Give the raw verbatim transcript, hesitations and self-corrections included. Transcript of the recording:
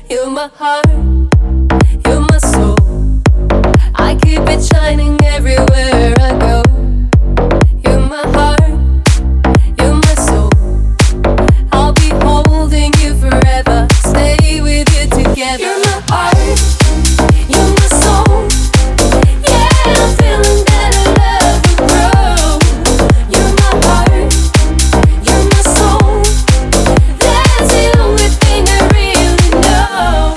You're my heart, you're my soul. I keep it shining everywhere I go.